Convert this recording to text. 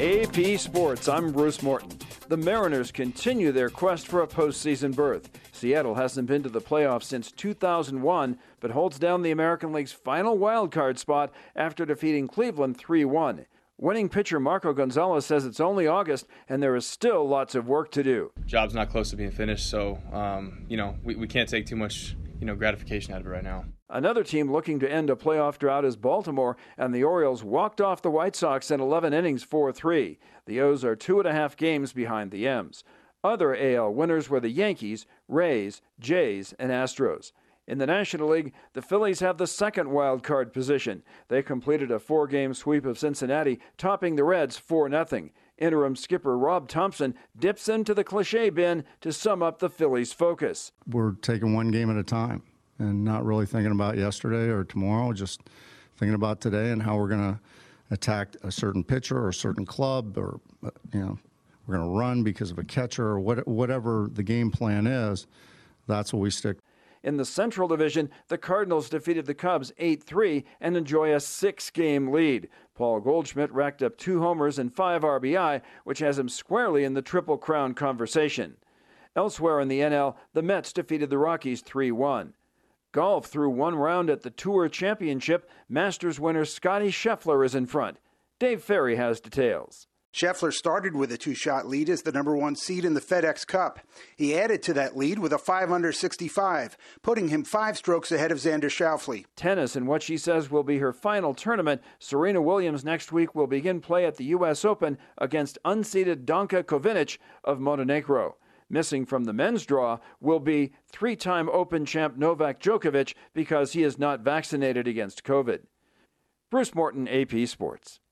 AP Sports, I'm Bruce Morton. The Mariners continue their quest for a postseason berth. Seattle hasn't been to the playoffs since 2001, but holds down the American League's final wildcard spot after defeating Cleveland 3-1. Winning pitcher Marco Gonzalez says it's only August and there is still lots of work to do. Job's not close to being finished, so we can't take too much gratification out of it right now. Another team looking to end a playoff drought is Baltimore, and the Orioles walked off the White Sox in 11 innings 4-3. The O's are 2.5 games behind the M's. Other AL winners were the Yankees, Rays, Jays, and Astros. In the National League, the Phillies have the second wild card position. They completed a 4-game sweep of Cincinnati, topping the Reds 4-0. Interim skipper Rob Thompson dips into the cliché bin to sum up the Phillies' focus. We're taking one game at a time and not really thinking about yesterday or tomorrow, just thinking about today and how we're going to attack a certain pitcher or a certain club, or we're going to run because of a catcher or whatever the game plan is. That's what we stick. In the Central Division, the Cardinals defeated the Cubs 8-3 and enjoy a 6-game lead. Paul Goldschmidt racked up 2 homers and 5 RBI, which has him squarely in the Triple Crown conversation. Elsewhere in the NL, the Mets defeated the Rockies 3-1. Golf through one round at the Tour Championship, Masters winner Scottie Scheffler is in front. Dave Ferry has details. Scheffler started with a 2-shot lead as the number 1 seed in the FedEx Cup. He added to that lead with a 5-under 65, putting him 5 strokes ahead of Xander Schauffele. Tennis in what she says will be her final tournament. Serena Williams next week will begin play at the U.S. Open against unseeded Danka Kovinic of Montenegro. Missing from the men's draw will be 3-time Open champ Novak Djokovic because he is not vaccinated against COVID. Bruce Morton, AP Sports.